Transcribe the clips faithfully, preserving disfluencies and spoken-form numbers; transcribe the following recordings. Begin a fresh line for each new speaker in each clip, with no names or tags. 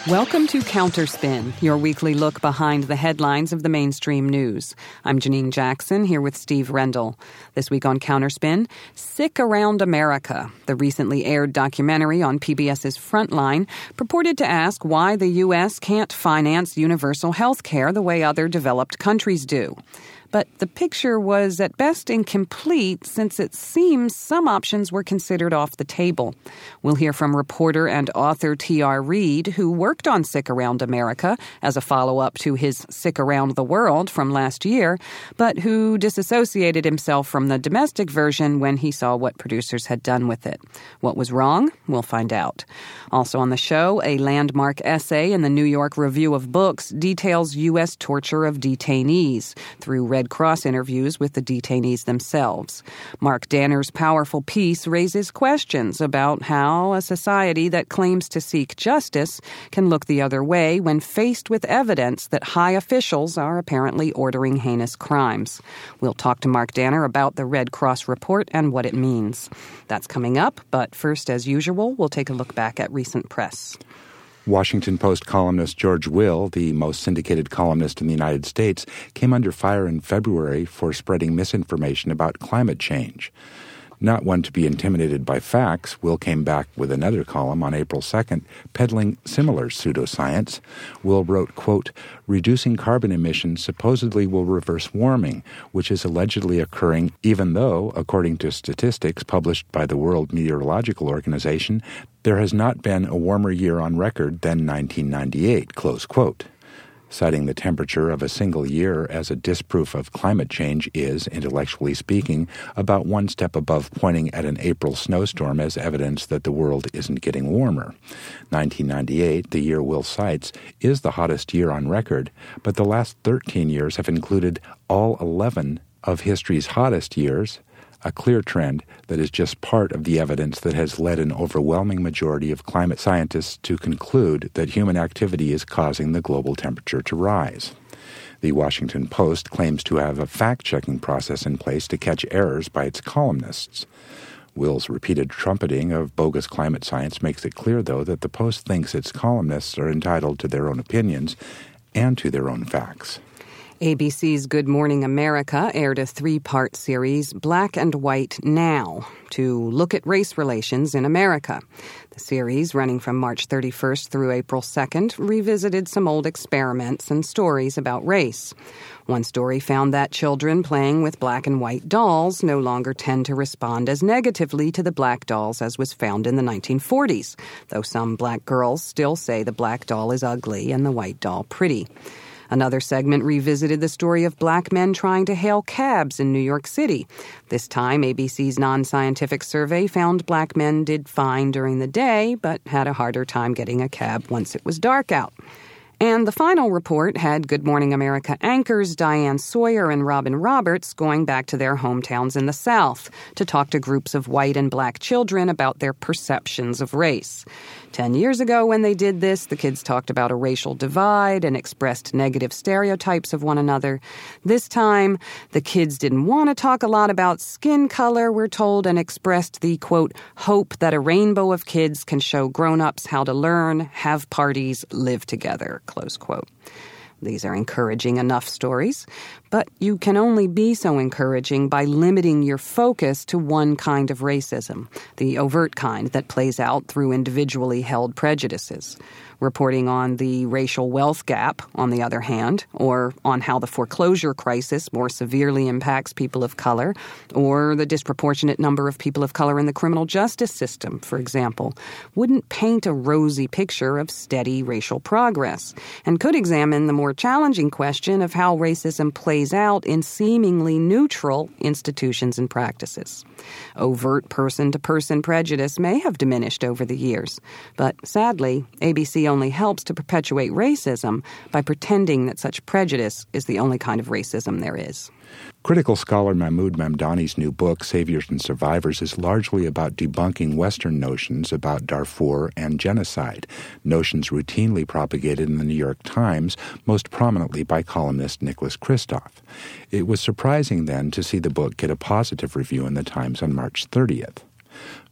Welcome to Counterspin, your weekly look behind the headlines of the mainstream news. I'm Janine Jackson, here with Steve Rendell. This week on Counterspin, Sick Around America, the recently aired documentary on PBS's Frontline, purported to ask why the U S can't finance universal health care the way other developed countries do. But the picture was at best incomplete since it seems some options were considered off the table. We'll hear from reporter and author T R. Reid, who worked on Sick Around America as a follow-up to his Sick Around the World from last year, but who disassociated himself from the domestic version when he saw what producers had done with it. What was wrong? We'll find out. Also on the show, a landmark essay in the New York Review of Books details U S torture of detainees through Red Cross interviews with the detainees themselves. Mark Danner's powerful piece raises questions about how a society that claims to seek justice can look the other way when faced with evidence that high officials are apparently ordering heinous crimes. We'll talk to Mark Danner about the Red Cross report and what it means. That's coming up, but first, as usual, we'll take a look back at recent press.
Washington Post columnist George Will, the most syndicated columnist in the United States, came under fire in February for spreading misinformation about climate change. Not one to be intimidated by facts, Will came back with another column on April second, peddling similar pseudoscience. Will wrote, quote, "Reducing carbon emissions supposedly will reverse warming, which is allegedly occurring even though, according to statistics published by the World Meteorological Organization, there has not been a warmer year on record than nineteen ninety-eight, close quote. Citing the temperature of a single year as a disproof of climate change is, intellectually speaking, about one step above pointing at an April snowstorm as evidence that the world isn't getting warmer. nineteen ninety-eight, the year Will cites, is the hottest year on record, but the last thirteen years have included all eleven of history's hottest years, a clear trend that is just part of the evidence that has led an overwhelming majority of climate scientists to conclude that human activity is causing the global temperature to rise. The Washington Post claims to have a fact-checking process in place to catch errors by its columnists. Will's repeated trumpeting of bogus climate science makes it clear, though, that the Post thinks its columnists are entitled to their own opinions and to their own facts.
A B C's Good Morning America aired a three-part series, Black and White Now, to look at race relations in America. The series, running from March thirty-first through April second, revisited some old experiments and stories about race. One story found that children playing with black and white dolls no longer tend to respond as negatively to the black dolls as was found in the nineteen forties, though some black girls still say the black doll is ugly and the white doll pretty. Another segment revisited the story of black men trying to hail cabs in New York City. This time, A B C's non-scientific survey found black men did fine during the day, but had a harder time getting a cab once it was dark out. And the final report had Good Morning America anchors Diane Sawyer and Robin Roberts going back to their hometowns in the South to talk to groups of white and black children about their perceptions of race. Ten years ago when they did this, the kids talked about a racial divide and expressed negative stereotypes of one another. This time, the kids didn't want to talk a lot about skin color, we're told, and expressed the, quote, hope that a rainbow of kids can show grown-ups how to learn, have parties, live together, close quote. These are encouraging enough stories, but you can only be so encouraging by limiting your focus to one kind of racism, the overt kind that plays out through individually held prejudices. Reporting on the racial wealth gap, on the other hand, or on how the foreclosure crisis more severely impacts people of color, or the disproportionate number of people of color in the criminal justice system, for example, wouldn't paint a rosy picture of steady racial progress, and could examine the more challenging question of how racism plays out in seemingly neutral institutions and practices. Overt person-to-person prejudice may have diminished over the years, but sadly, A B C only helps to perpetuate racism by pretending that such prejudice is the only kind of racism there is.
Critical scholar Mahmoud Mamdani's new book, Saviors and Survivors, is largely about debunking Western notions about Darfur and genocide, notions routinely propagated in the New York Times, most prominently by columnist Nicholas Kristof. It was surprising then to see the book get a positive review in the Times on March thirtieth.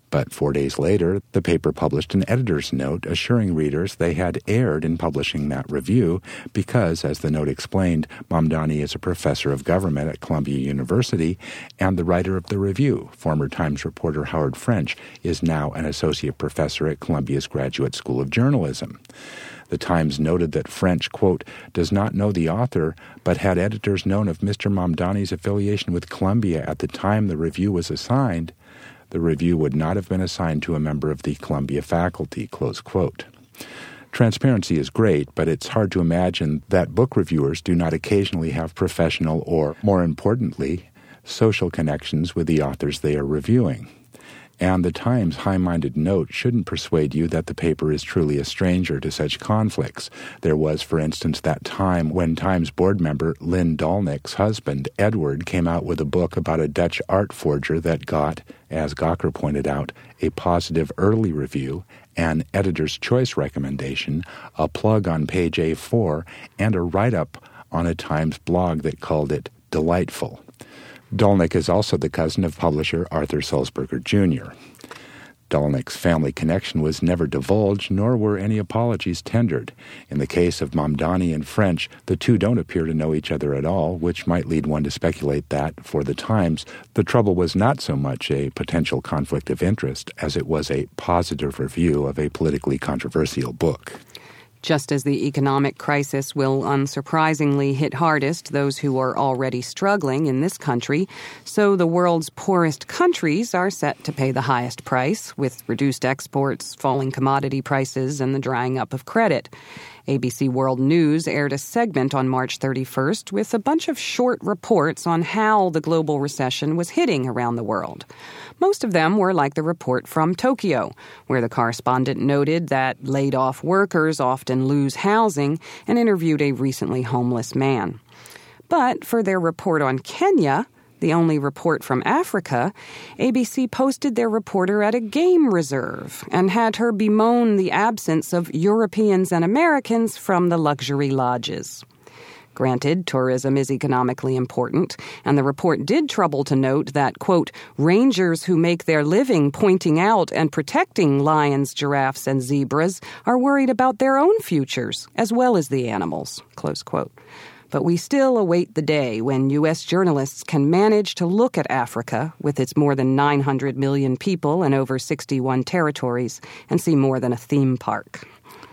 But four days later, the paper published an editor's note assuring readers they had erred in publishing that review because, as the note explained, Mamdani is a professor of government at Columbia University, and the writer of the review, former Times reporter Howard French, is now an associate professor at Columbia's Graduate School of Journalism. The Times noted that French, quote, does not know the author, but had editors known of Mister Mamdani's affiliation with Columbia at the time the review was assigned, the review would not have been assigned to a member of the Columbia faculty, close quote. Transparency is great, but it's hard to imagine that book reviewers do not occasionally have professional or, more importantly, social connections with the authors they are reviewing. And the Times' high-minded note shouldn't persuade you that the paper is truly a stranger to such conflicts. There was, for instance, that time when Times board member Lynn Dolnick's husband, Edward, came out with a book about a Dutch art forger that got, as Gawker pointed out, a positive early review, an editor's choice recommendation, a plug on page A four, and a write-up on a Times blog that called it delightful. Dolnick is also the cousin of publisher Arthur Sulzberger Junior Dolnick's family connection was never divulged, nor were any apologies tendered. In the case of Mamdani and French, the two don't appear to know each other at all, which might lead one to speculate that, for the Times, the trouble was not so much a potential conflict of interest as it was a positive review of a politically controversial book.
Just as the economic crisis will unsurprisingly hit hardest those who are already struggling in this country, so the world's poorest countries are set to pay the highest price, with reduced exports, falling commodity prices, and the drying up of credit. A B C World News aired a segment on March thirty-first with a bunch of short reports on how the global recession was hitting around the world. Most of them were like the report from Tokyo, where the correspondent noted that laid-off workers often lose housing and interviewed a recently homeless man. But for their report on Kenya, the only report from Africa, A B C posted their reporter at a game reserve and had her bemoan the absence of Europeans and Americans from the luxury lodges. Granted, tourism is economically important, and the report did trouble to note that, quote, rangers who make their living pointing out and protecting lions, giraffes, and zebras are worried about their own futures, as well as the animals, close quote. But we still await the day when U S journalists can manage to look at Africa, with its more than nine hundred million people and over sixty-one territories, and see more than a theme park.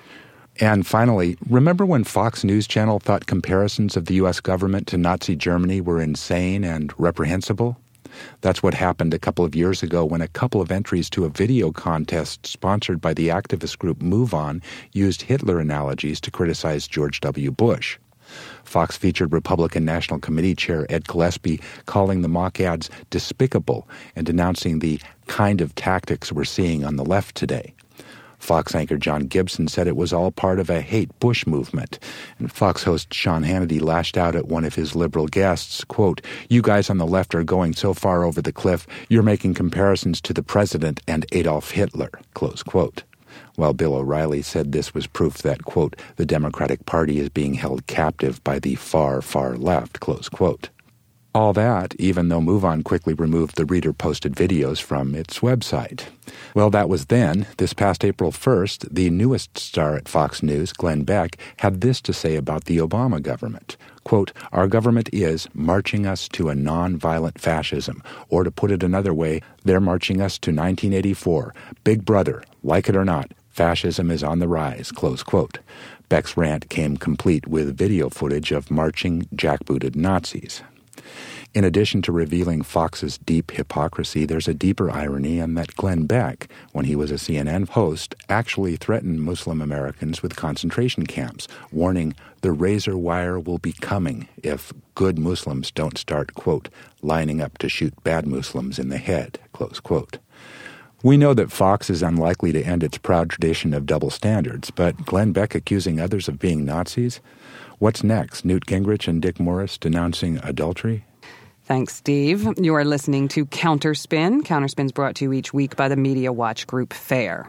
And finally, remember when Fox News Channel thought comparisons of the U S government to Nazi Germany were insane and reprehensible? That's what happened a couple of years ago when a couple of entries to a video contest sponsored by the activist group MoveOn used Hitler analogies to criticize George W. Bush. Fox featured Republican National Committee Chair Ed Gillespie calling the mock ads despicable and denouncing the kind of tactics we're seeing on the left today. Fox anchor John Gibson said it was all part of a hate Bush movement. And Fox host Sean Hannity lashed out at one of his liberal guests, quote, you guys on the left are going so far over the cliff, you're making comparisons to the president and Adolf Hitler, close quote. While Bill O'Reilly said this was proof that, quote, the Democratic Party is being held captive by the far, far left, close quote. All that, even though MoveOn quickly removed the reader-posted videos from its website. Well, that was then. This past April first, the newest star at Fox News, Glenn Beck, had this to say about the Obama government. Quote, our government is marching us to a non-violent fascism. Or to put it another way, they're marching us to nineteen eighty-four. Big brother, like it or not, fascism is on the rise, close quote. Beck's rant came complete with video footage of marching, jackbooted Nazis. In addition to revealing Fox's deep hypocrisy, there's a deeper irony in that Glenn Beck, when he was a C N N host, actually threatened Muslim Americans with concentration camps, warning the razor wire will be coming if good Muslims don't start, quote, lining up to shoot bad Muslims in the head, close quote. We know that Fox is unlikely to end its proud tradition of double standards, but Glenn Beck accusing others of being Nazis? What's next? Newt Gingrich and Dick Morris denouncing adultery?
Thanks, Steve. You are listening to Counterspin. Counterspin's brought to you each week by the Media Watch Group FAIR.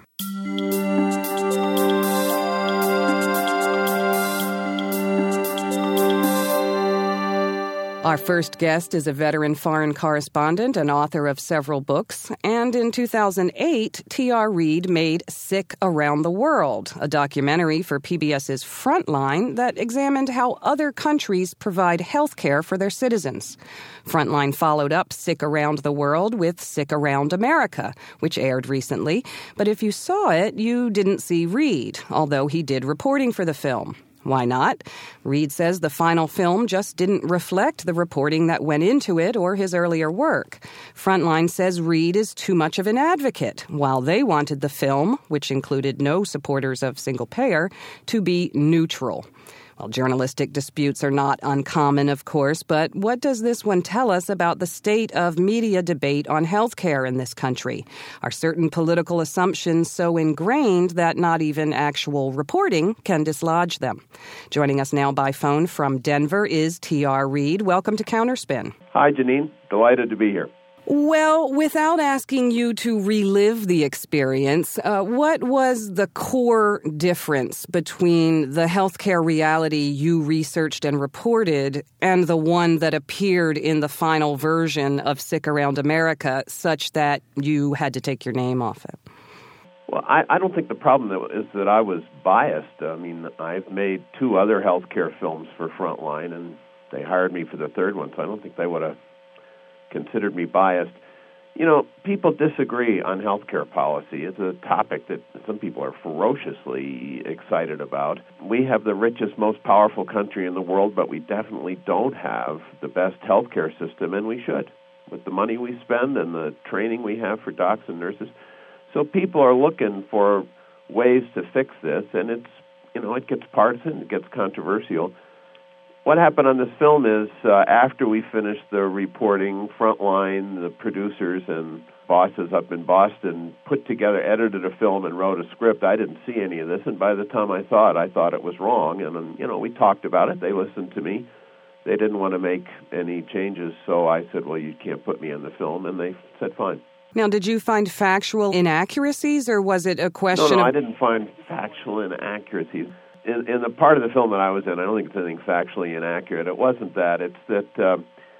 Our first guest is a veteran foreign correspondent and author of several books. And in two thousand eight, T R. Reid made Sick Around the World, a documentary for P B S's Frontline that examined how other countries provide health care for their citizens. Frontline followed up Sick Around the World with Sick Around America, which aired recently. But if you saw it, you didn't see Reid, although he did reporting for the film. Why not? Reid says the final film just didn't reflect the reporting that went into it or his earlier work. Frontline says Reid is too much of an advocate, while they wanted the film, which included no supporters of single payer, to be neutral. Well, journalistic disputes are not uncommon, of course, but what does this one tell us about the state of media debate on health care in this country? Are certain political assumptions so ingrained that not even actual reporting can dislodge them? Joining us now by phone from Denver is T R. Reid. Welcome to Counterspin.
Hi, Janine. Delighted to be here.
Well, without asking you to relive the experience, uh, what was the core difference between the healthcare reality you researched and reported and the one that appeared in the final version of Sick Around America, such that you had to take your name off it?
Well, I, I don't think the problem is that I was biased. I mean, I've made two other healthcare films for Frontline, and they hired me for the third one, so I don't think they would have considered me biased. You know, people disagree on healthcare policy. It's a topic that some people are ferociously excited about. We have the richest, most powerful country in the world, but we definitely don't have the best healthcare system, and we should, with the money we spend and the training we have for docs and nurses. So people are looking for ways to fix this, and it's, you know, it gets partisan, it gets controversial. What happened on this film is uh, after we finished the reporting, Frontline, the producers and bosses up in Boston put together, edited a film and wrote a script. I didn't see any of this, and by the time I saw it, I thought it was wrong. And, um, you know, we talked about it. They listened to me. They didn't want to make any changes, so I said, well, you can't put me in the film, and they said, fine.
Now, did you find factual inaccuracies, or was it a question
No, no,
of...
I didn't find factual inaccuracies. In, in the part of the film that I was in, I don't think it's anything factually inaccurate. It wasn't that. It's that uh,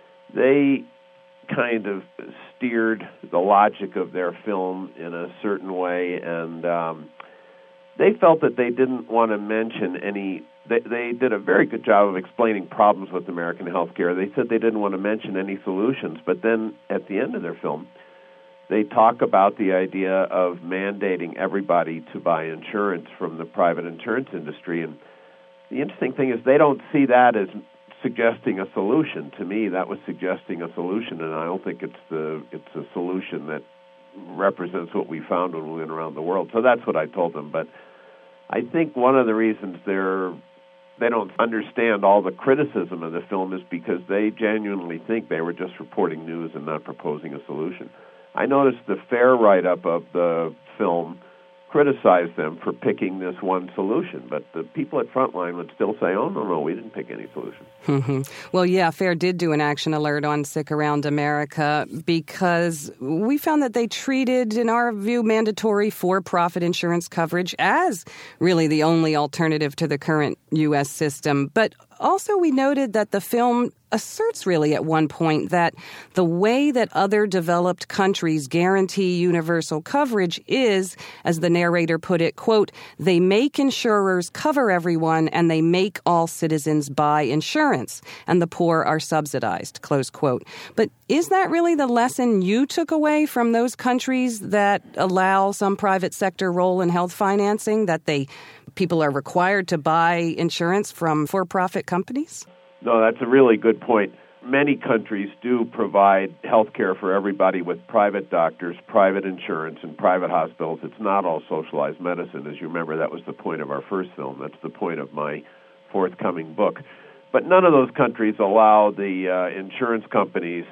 they kind of steered the logic of their film in a certain way, and um, they felt that they didn't want to mention any... They, they did a very good job of explaining problems with American healthcare. They said they didn't want to mention any solutions, but then at the end of their film, they talk about the idea of mandating everybody to buy insurance from the private insurance industry. And the interesting thing is they don't see that as suggesting a solution. To me, that was suggesting a solution, and I don't think it's the it's a solution that represents what we found when we went around the world. So that's what I told them. But I think one of the reasons they're they don't understand all the criticism of the film is because they genuinely think they were just reporting news and not proposing a solution. I noticed the fair write-up of the film criticized them for picking this one solution, but the people at Frontline would still say, oh, no, no, we didn't pick any solution.
Mm-hmm. Well, yeah, FAIR did do an action alert on Sick Around America because we found that they treated, in our view, mandatory for-profit insurance coverage as really the only alternative to the current U S system. But also we noted that the film asserts really at one point that the way that other developed countries guarantee universal coverage is, as the narrator put it, quote, they make insurers cover everyone and they make all citizens buy insurance and the poor are subsidized, close quote. But is that really the lesson you took away from those countries that allow some private sector role in health financing, that they people are required to buy insurance from for-profit companies?
No, that's a really good point. Many countries do provide health care for everybody with private doctors, private insurance, and private hospitals. It's not all socialized medicine. As you remember, that was the point of our first film. That's the point of my forthcoming book. But none of those countries allow the uh, insurance companies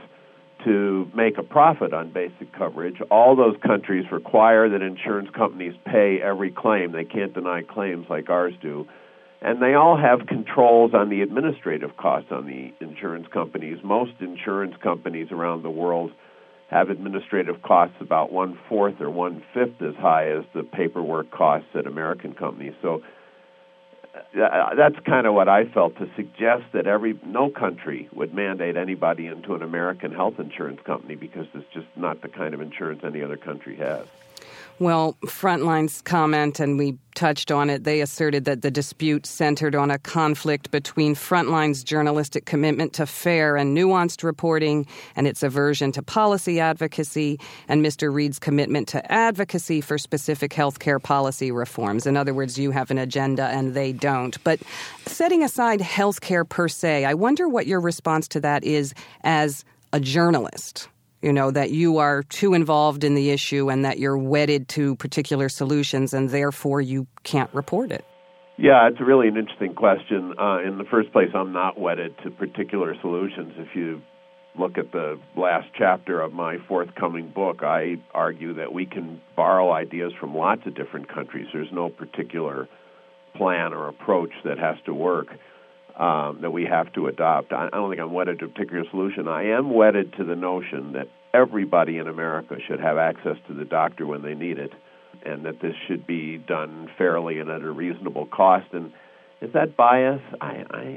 to make a profit on basic coverage. All those countries require that insurance companies pay every claim. They can't deny claims like ours do. And they all have controls on the administrative costs on the insurance companies. Most insurance companies around the world have administrative costs about one-fourth or one-fifth as high as the paperwork costs at American companies. So uh, that's kind of what I felt, to suggest that every no country would mandate anybody into an American health insurance company, because it's just not the kind of insurance any other country has.
Well, Frontline's comment, and we touched on it, they asserted that the dispute centered on a conflict between Frontline's journalistic commitment to fair and nuanced reporting and its aversion to policy advocacy, and Mister Reed's commitment to advocacy for specific healthcare policy reforms. In other words, you have an agenda and they don't. But setting aside healthcare per se, I wonder what your response to that is as a journalist. You know, that you are too involved in the issue and that you're wedded to particular solutions and therefore you can't report it.
Yeah, it's really an interesting question. Uh, in the first place, I'm not wedded to particular solutions. If you look at the last chapter of my forthcoming book, I argue that we can borrow ideas from lots of different countries. There's no particular plan or approach that has to work. Um, that we have to adopt. I, I don't think I'm wedded to a particular solution. I am wedded to the notion that everybody in America should have access to the doctor when they need it, and that this should be done fairly and at a reasonable cost. And is that bias? I, I,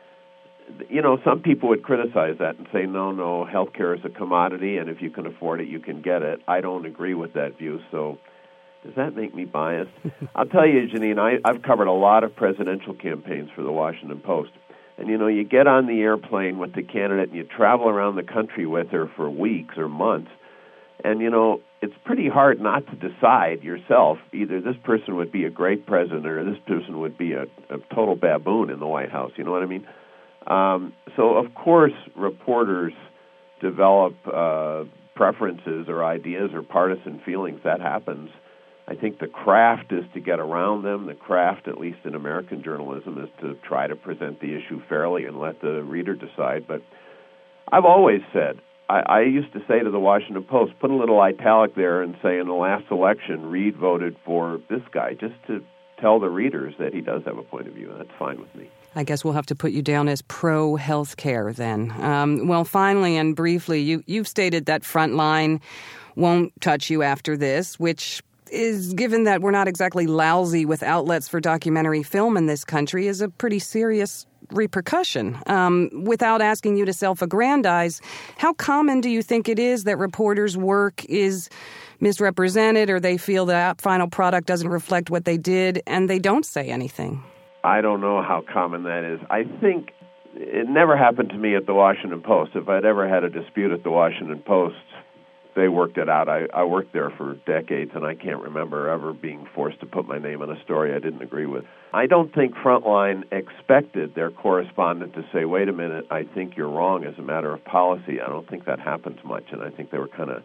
you know, some people would criticize that and say, no, no, healthcare is a commodity, and if you can afford it, you can get it. I don't agree with that view, so does that make me biased? I'll tell you, Janine, I, I've covered a lot of presidential campaigns for the Washington Post. And, you know, you get on the airplane with the candidate and you travel around the country with her for weeks or months. And, you know, it's pretty hard not to decide yourself either this person would be a great president or this person would be a, a total baboon in the White House. You know what I mean? Um, so, of course, reporters develop uh, preferences or ideas or partisan feelings. That happens. I think the craft is to get around them. The craft, at least in American journalism, is to try to present the issue fairly and let the reader decide. But I've always said, I, I used to say to the Washington Post, put a little italic there and say, in the last election, Reed voted for this guy, just to tell the readers that he does have a point of view. That's fine with me.
I guess we'll have to put you down as pro-healthcare then. Um, well, finally and briefly, you, you've stated that Frontline won't touch you after this, which is, given that we're not exactly lousy with outlets for documentary film in this country, is a pretty serious repercussion. Um, without asking you to self-aggrandize, how common do you think it is that reporters' work is misrepresented or they feel the final product doesn't reflect what they did and they don't say anything?
I don't know how common that is. I think it never happened to me at the Washington Post. If I'd ever had a dispute at the Washington Post, they worked it out. I, I worked there for decades, and I can't remember ever being forced to put my name on a story I didn't agree with. I don't think Frontline expected their correspondent to say, wait a minute, I think you're wrong as a matter of policy. I don't think that happens much, and I think they were kind of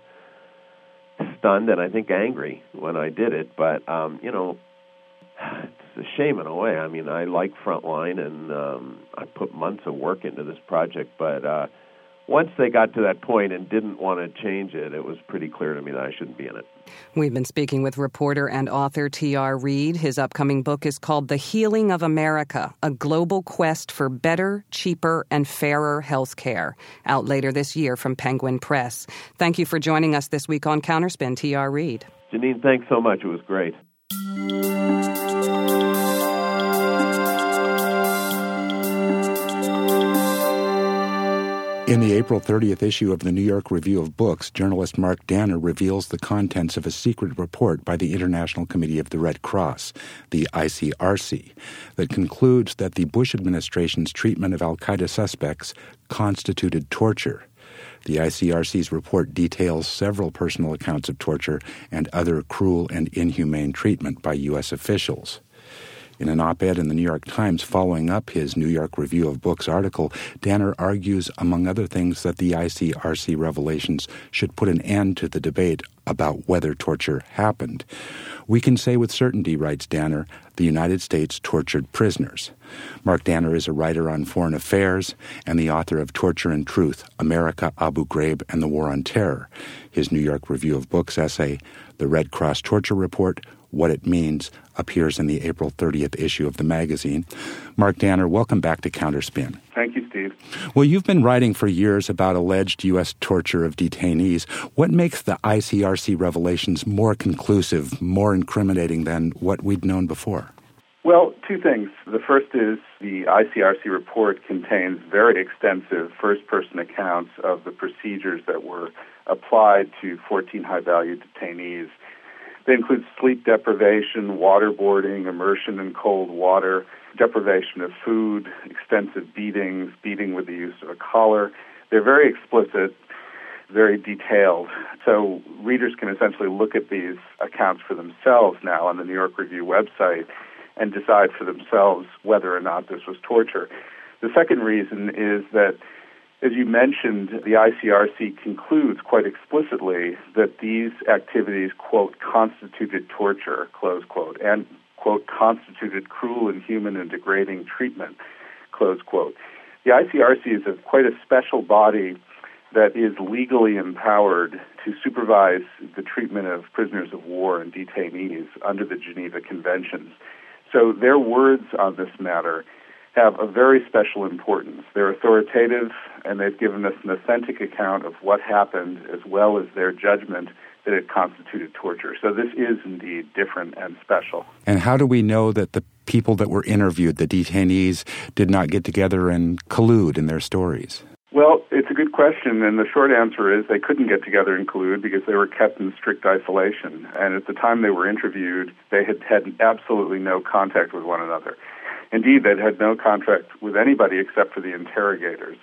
stunned and I think angry when I did it. But, um, you know, it's a shame in a way. I mean, I like Frontline, and um, I put months of work into this project, but uh, once they got to that point and didn't want to change it, it was pretty clear to me that I shouldn't be in it.
We've been speaking with reporter and author T R. Reed. His upcoming book is called The Healing of America, A Global Quest for Better, Cheaper, and Fairer Health Care, out later this year from Penguin Press. Thank you for joining us this week on Counterspin, T R. Reed.
Janine, thanks so much. It was great.
In the April thirtieth issue of the New York Review of Books, journalist Mark Danner reveals the contents of a secret report by the International Committee of the Red Cross, the I C R C, that concludes that the Bush administration's treatment of al-Qaeda suspects constituted torture. The I C R C's report details several personal accounts of torture and other cruel and inhumane treatment by U S officials. In an op-ed in the New York Times following up his New York Review of Books article, Danner argues, among other things, that the I C R C revelations should put an end to the debate about whether torture happened. We can say with certainty, writes Danner, the United States tortured prisoners. Mark Danner is a writer on foreign affairs and the author of Torture and Truth, America, Abu Ghraib, and the War on Terror. His New York Review of Books essay, The Red Cross Torture Report, What It Means, appears in the April thirtieth issue of the magazine. Mark Danner, welcome back to Counterspin.
Thank you, Steve.
Well, you've been writing for years about alleged U S torture of detainees. What makes the I C R C revelations more conclusive, more incriminating than what we'd known before?
Well, two things. The first is the I C R C report contains very extensive first-person accounts of the procedures that were applied to fourteen high-value detainees. They include sleep deprivation, waterboarding, immersion in cold water, deprivation of food, extensive beatings, beating with the use of a collar. They're very explicit, very detailed. So readers can essentially look at these accounts for themselves now on the New York Review website and decide for themselves whether or not this was torture. The second reason is that, as you mentioned, the I C R C concludes quite explicitly that these activities, quote, constituted torture, close quote, and, quote, constituted cruel, inhuman, and degrading treatment, close quote. The I C R C is a, quite a special body that is legally empowered to supervise the treatment of prisoners of war and detainees under the Geneva Conventions. So their words on this matter have a very special importance. They're authoritative, and they've given us an authentic account of what happened, as well as their judgment that it constituted torture. So this is indeed different and special.
And how do we know that the people that were interviewed, the detainees, did not get together and collude in their stories?
Well, it's a good question, and the short answer is they couldn't get together and collude because they were kept in strict isolation. And at the time they were interviewed, they had had absolutely no contact with one another. Indeed, they'd had no contact with anybody except for the interrogators.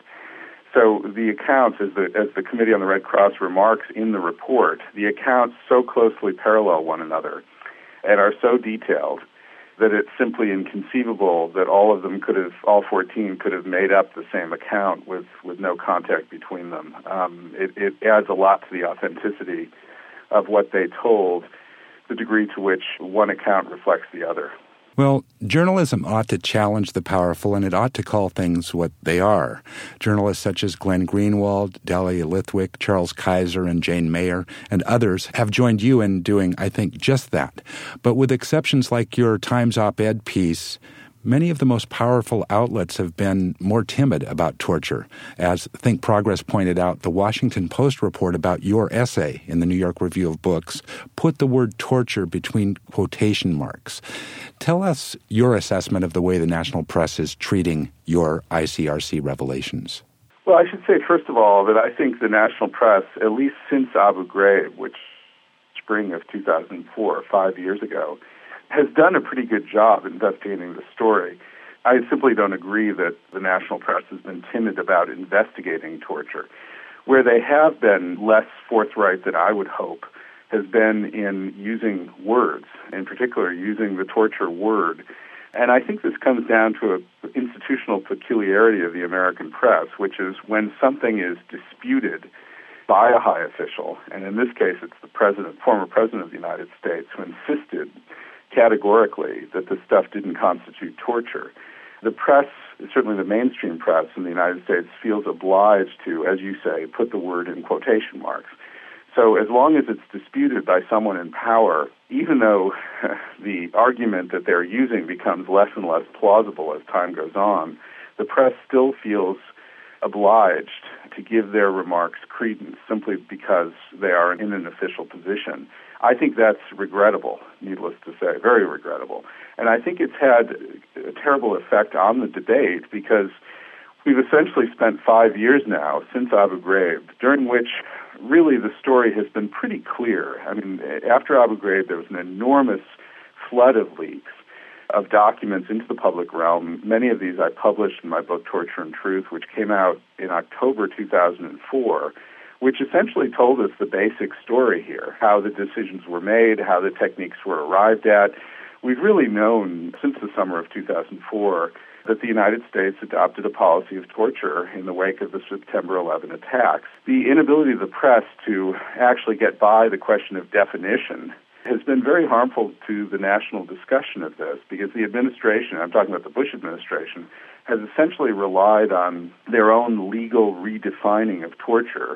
So the accounts, as the, as the Committee on the Red Cross remarks in the report, the accounts so closely parallel one another and are so detailed that it's simply inconceivable that all of them could have, all fourteen could have made up the same account with, with no contact between them. Um, it, it adds a lot to the authenticity of what they told, the degree to which one account reflects the other.
Well, journalism ought to challenge the powerful, and it ought to call things what they are. Journalists such as Glenn Greenwald, Dahlia Lithwick, Charles Kaiser, and Jane Mayer, and others have joined you in doing, I think, just that. But with exceptions like your Times op-ed piece, many of the most powerful outlets have been more timid about torture. As Think Progress pointed out, the Washington Post report about your essay in the New York Review of Books put the word torture between quotation marks. Tell us your assessment of the way the national press is treating your I C R C revelations.
Well, I should say, first of all, that I think the national press, at least since Abu Ghraib, which spring of two thousand four, five years ago, has done a pretty good job investigating the story. I simply don't agree that the national press has been timid about investigating torture. Where they have been less forthright than I would hope has been in using words, in particular using the torture word. And I think this comes down to an institutional peculiarity of the American press, which is when something is disputed by a high official, and in this case it's the president, former president of the United States, who insisted categorically that this stuff didn't constitute torture. The press, certainly the mainstream press in the United States, feels obliged to, as you say, put the word in quotation marks. So as long as it's disputed by someone in power, even though the argument that they're using becomes less and less plausible as time goes on, the press still feels obliged to give their remarks credence simply because they are in an official position. I think that's regrettable, needless to say, very regrettable. And I think it's had a terrible effect on the debate because we've essentially spent five years now since Abu Ghraib, during which really the story has been pretty clear. I mean, after Abu Ghraib, there was an enormous flood of leaks of documents into the public realm. Many of these I published in my book, Torture and Truth, which came out in October two thousand four, which essentially told us the basic story here, how the decisions were made, how the techniques were arrived at. We've really known since the summer of two thousand four that the United States adopted a policy of torture in the wake of the September eleventh attacks. The inability of the press to actually get by the question of definition has been very harmful to the national discussion of this because the administration, I'm talking about the Bush administration, has essentially relied on their own legal redefining of torture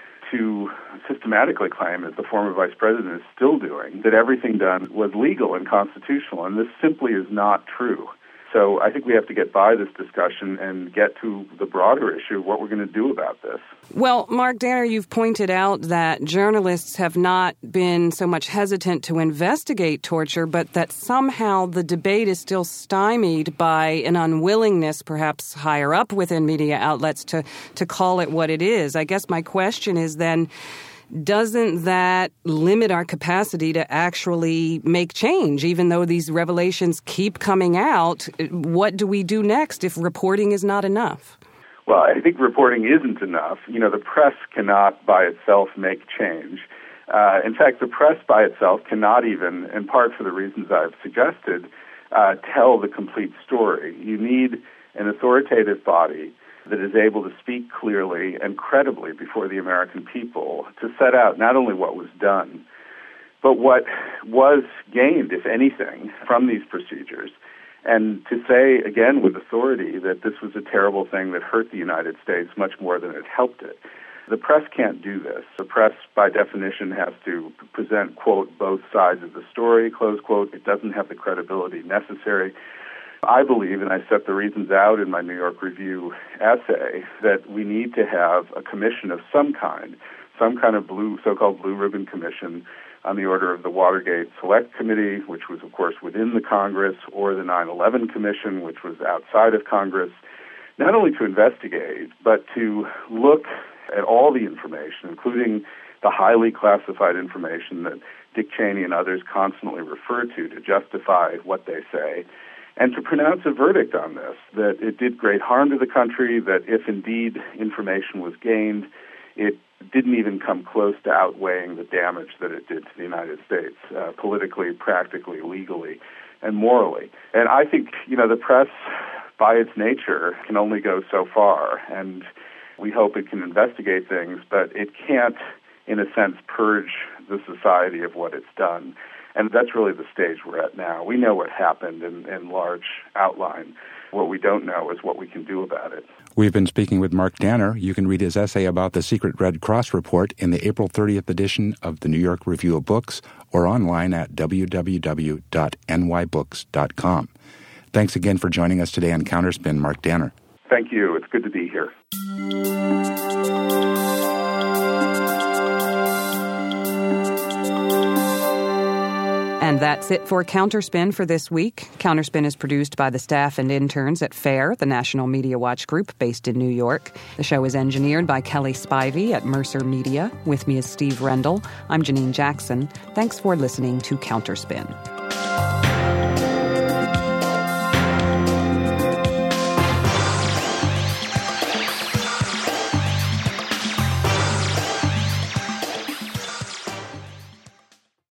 to systematically claim, as the former vice president is still doing, that everything done was legal and constitutional, and this simply is not true. So I think we have to get by this discussion and get to the broader issue of what we're going to do about this.
Well, Mark Danner, you've pointed out that journalists have not been so much hesitant to investigate torture, but that somehow the debate is still stymied by an unwillingness, perhaps higher up within media outlets, to, to call it what it is. I guess my question is then, doesn't that limit our capacity to actually make change? Even though these revelations keep coming out, what do we do next if reporting is not enough?
Well, I think reporting isn't enough. You know, the press cannot by itself make change. Uh, in fact, the press by itself cannot even, in part for the reasons I've suggested, uh, tell the complete story. You need an authoritative body that is able to speak clearly and credibly before the American people to set out not only what was done, but what was gained, if anything, from these procedures, and to say, again, with authority, that this was a terrible thing that hurt the United States much more than it helped it. The press can't do this. The press, by definition, has to present, quote, both sides of the story, close quote. It doesn't have the credibility necessary. I believe, and I set the reasons out in my New York Review essay, that we need to have a commission of some kind, some kind of blue, so-called blue ribbon commission on the order of the Watergate Select Committee, which was, of course, within the Congress, or the nine eleven Commission, which was outside of Congress, not only to investigate, but to look at all the information, including the highly classified information that Dick Cheney and others constantly refer to to justify what they say, and to pronounce a verdict on this, that it did great harm to the country, that if indeed information was gained, it didn't even come close to outweighing the damage that it did to the United States, uh, politically, practically, legally, and morally. And I think, you know, the press, by its nature, can only go so far, and we hope it can investigate things, but it can't, in a sense, purge the society of what it's done. And that's really the stage we're at now. We know what happened in, in large outline. What we don't know is what we can do about it.
We've been speaking with Mark Danner. You can read his essay about the secret Red Cross report in the April thirtieth edition of the New York Review of Books or online at w w w dot n y books dot com. Thanks again for joining us today on Counterspin, Mark Danner.
Thank you. It's good to be here.
And that's it for Counterspin for this week. Counterspin is produced by the staff and interns at FAIR, the National Media Watch Group based in New York. The show is engineered by Kelly Spivey at Mercer Media. With me is Steve Rendell. I'm Janine Jackson. Thanks for listening to Counterspin.